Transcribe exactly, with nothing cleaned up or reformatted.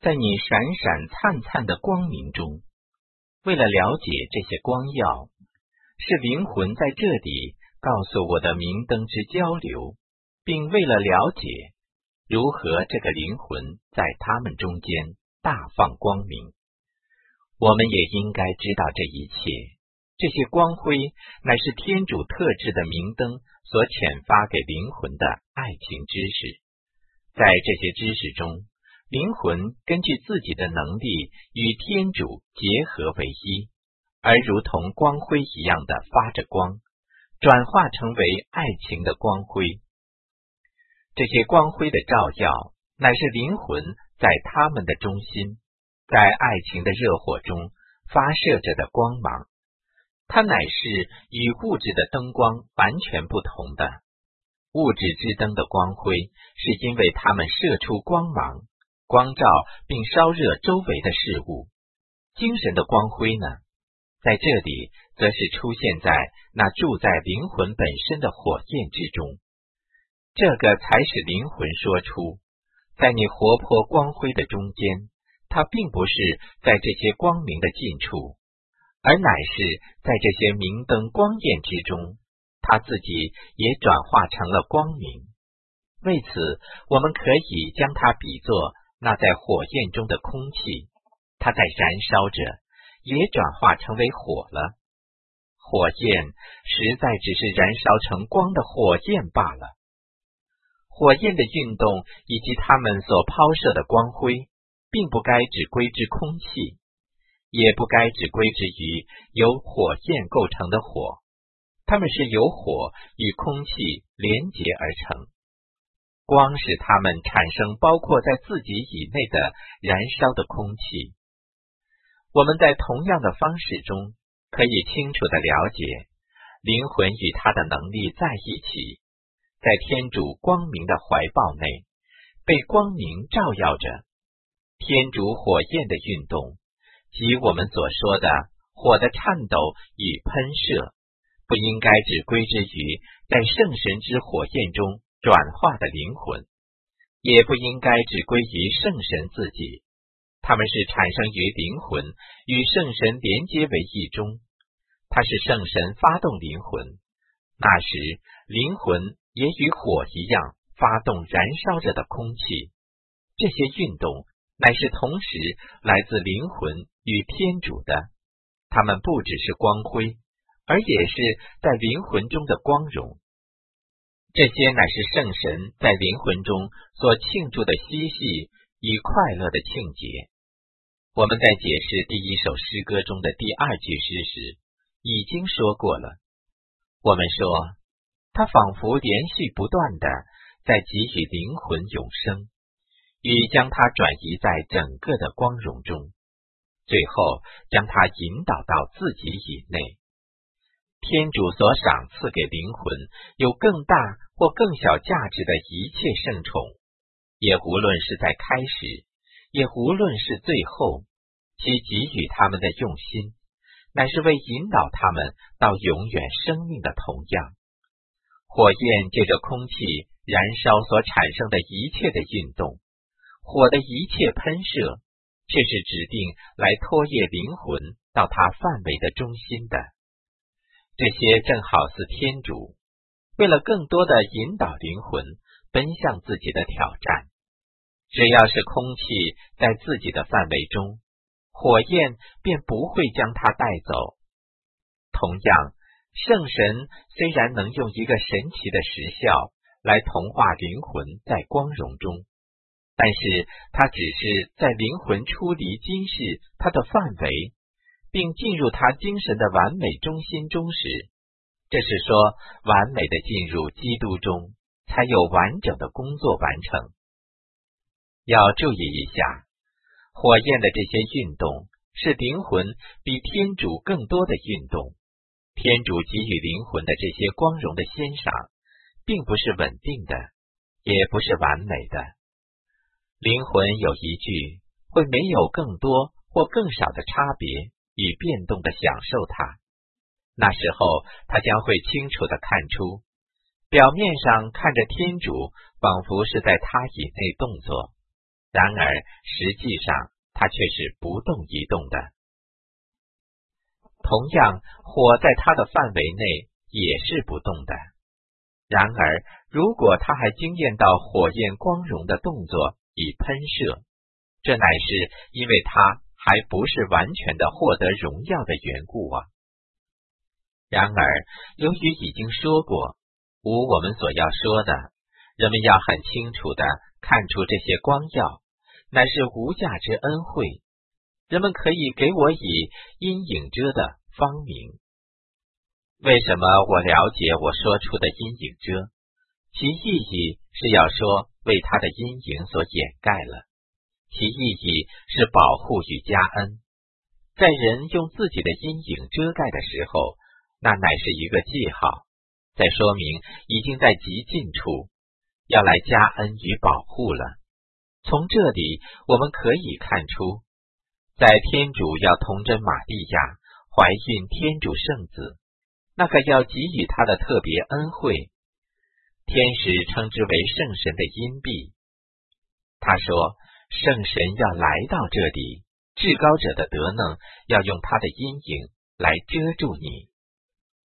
在你闪闪灿灿的光明中，为了了解这些光耀，是灵魂在这里告诉我的明灯之交流，并为了了解如何这个灵魂在他们中间大放光明。我们也应该知道这一切，这些光辉乃是天主特制的明灯所遣发给灵魂的爱情知识。在这些知识中，灵魂根据自己的能力与天主结合为一，而如同光辉一样的发着光，转化成为爱情的光辉。这些光辉的照耀乃是灵魂在他们的中心，在爱情的热火中发射着的光芒。它乃是与物质的灯光完全不同的。物质之灯的光辉是因为它们射出光芒，光照并烧热周围的事物。精神的光辉呢，在这里则是出现在那住在灵魂本身的火焰之中。这个才使灵魂说出，在你活泼光辉的中间，它并不是在这些光明的近处，而乃是在这些明灯光焰之中，它自己也转化成了光明。为此，我们可以将它比作那在火焰中的空气，它在燃烧着，也转化成为火了。火焰实在只是燃烧成光的火焰罢了。火焰的运动以及它们所抛射的光辉，并不该只归之空气，也不该只归之于由火焰构成的火，它们是由火与空气连结而成。光使它们产生包括在自己以内的燃烧的空气。我们在同样的方式中，可以清楚地了解，灵魂与它的能力在一起，在天主光明的怀抱内，被光明照耀着。天主火焰的运动，即我们所说的火的颤抖与喷射，不应该只归之于在圣神之火焰中转化的灵魂，也不应该只归于圣神自己。它们是产生于灵魂与圣神连接为一中，它是圣神发动灵魂，那时灵魂也与火一样发动燃烧着的空气。这些运动乃是同时来自灵魂与天主的，它们不只是光辉，而也是在灵魂中的光荣。这些乃是圣神在灵魂中所庆祝的嬉戏与快乐的庆节。我们在解释第一首诗歌中的第二句诗时，已经说过了。我们说，它仿佛连续不断的在给予灵魂永生，与将它转移在整个的光荣中，最后将它引导到自己以内。天主所赏赐给灵魂有更大或更小价值的一切圣宠，也无论是在开始，也无论是最后，其给予他们的用心，乃是为引导他们到永远生命的同样。火焰借着空气燃烧所产生的一切的运动，火的一切喷射，却是指定来拖曳灵魂到它范围的中心的。这些正好似天主为了更多的引导灵魂奔向自己的挑战。只要是空气在自己的范围中，火焰便不会将它带走。同样，圣神虽然能用一个神奇的实效来同化灵魂在光荣中，但是它只是在灵魂出离今世它的范围，并进入它精神的完美中心中时，这是说完美的进入基督中，才有完整的工作完成。要注意一下，火焰的这些运动是灵魂比天主更多的运动。天主给予灵魂的这些光荣的欣赏，并不是稳定的，也不是完美的。灵魂有一句会没有更多或更少的差别与变动的享受它，那时候他将会清楚地看出，表面上看着天主仿佛是在他以内动作， 然而实际上它却是不动移动的。同样，火在它的范围内也是不动的。然而，如果它还经验到火焰光荣的动作以喷射，这乃是因为它还不是完全的获得荣耀的缘故啊。然而，由于已经说过，无我们所要说的，人们要很清楚地看出这些光耀乃是无价之恩惠，人们可以给我以阴影遮的方名。为什么我了解我说出的阴影遮？其意义是要说为他的阴影所掩盖了，其意义是保护与加恩。在人用自己的阴影遮盖的时候，那乃是一个记号，在说明已经在极近处，要来加恩与保护了。从这里我们可以看出，在天主要童真玛利亚怀孕天主圣子，那个要给予他的特别恩惠，天使称之为圣神的荫庇。他说，圣神要来到这里，至高者的德能要用他的阴影来遮住你。